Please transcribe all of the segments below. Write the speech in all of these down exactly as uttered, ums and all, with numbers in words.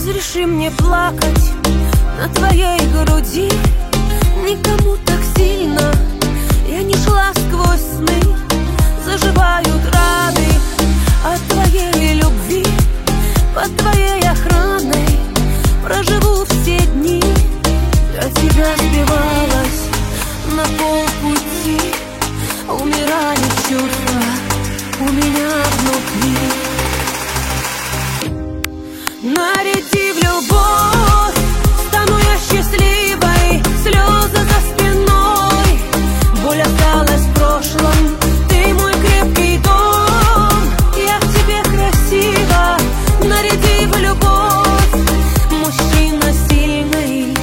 Разреши мне плакать на твоей груди. Никому так сильно я не шла сквозь сны. Заживают раны от твоей любви. Под твоей охраной проживу все дни. Для тебя сбивалась на полпути. Умирали чувства у меня внутри. Наряди в любовь, стану я счастливой. Слезы за спиной, боль осталась в прошлом. Ты мой крепкий дом, я в тебе красива. Наряди в любовь, мужчина сильный.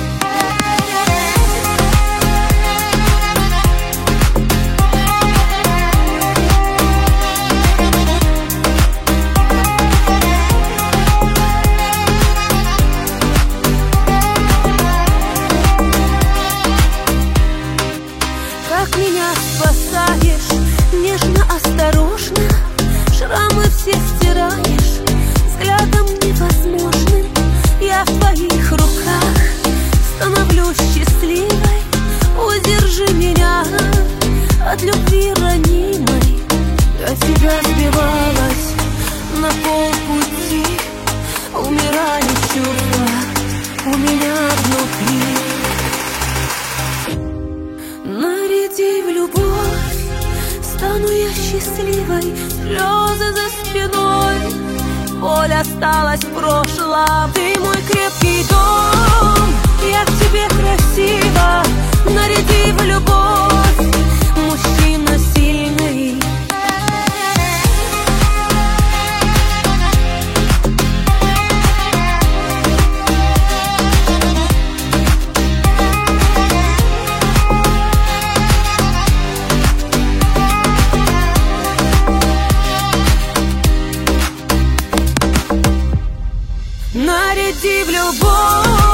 Как меня спасаешь, нежно, осторожно. Шрамы все стираешь взглядом невозможным. Я в твоих руках становлюсь счастливой. Удержи меня от любви ранимой. До тебя сбивалась на полпути. Умирали чувства у меня внутри. Наряди в любовь, стану я счастливой. Слезы за спиной, боль осталась в прошлом. Ты мой крепкий дом, я в тебе красива. Наряди в любовь, мужчина сильный. Наряди в любовь.